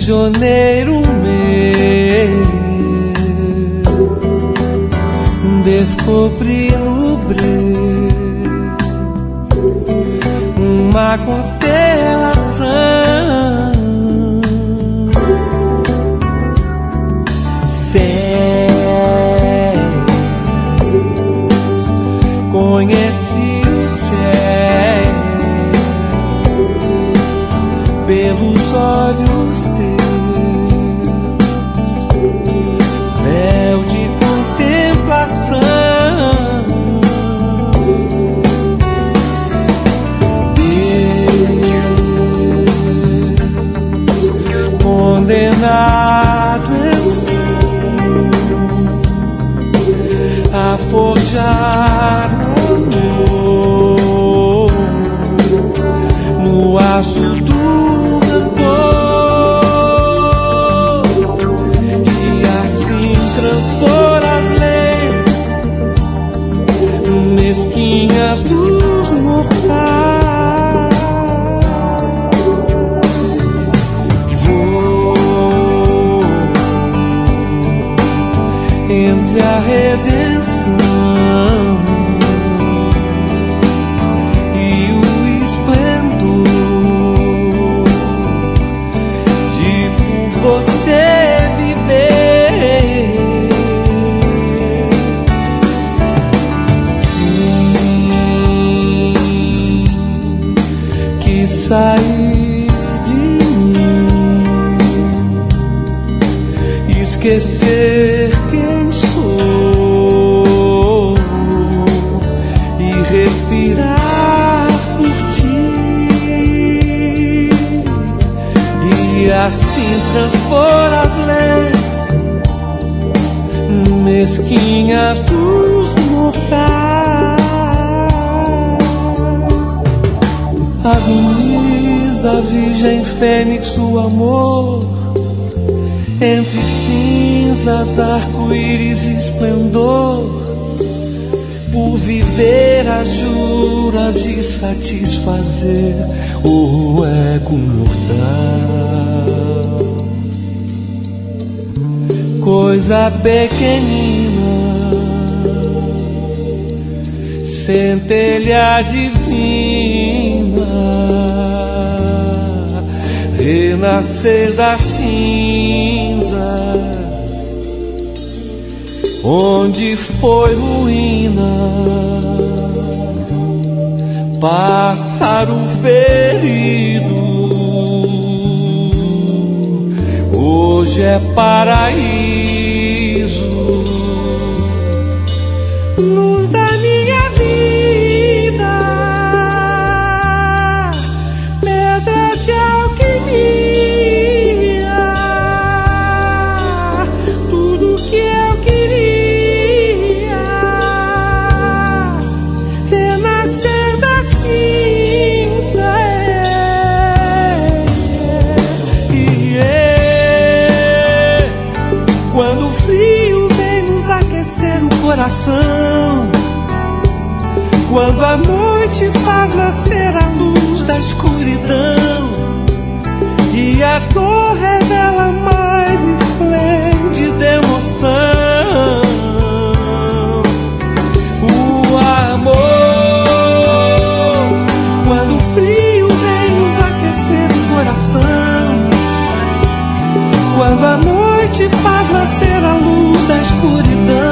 prisioneiro meu, descobri no breu uma constelação, céus, conheci o céu pelos olhos teus, véu de contemplação. Deus, condenado eu sou a forjar amor no aço do transpor as leis mesquinhas dos mortais. Vou entre a redenção e o esplendor de por você sair de mim, esquecer quem sou e respirar por ti, e assim transpor as leis mesquinhas dos mortais. Agoniza a Virgem Fênix o amor, entre cinzas, arco-íris e esplendor, por viver as juras de satisfazer o ego mortal. Coisa pequenina, centelha divina, renascer das cinzas, onde foi ruína, pássaro ferido, hoje é paraíso, luz da minha vida, pedra de alquimia, tudo que eu queria, renascer da cinza, quando o frio vem nos aquecer o coração, quando a noite faz nascer a luz da escuridão e a dor revela a mais esplêndida emoção, o amor. Quando o frio vem nos aquecer o coração, quando a noite faz nascer a luz da escuridão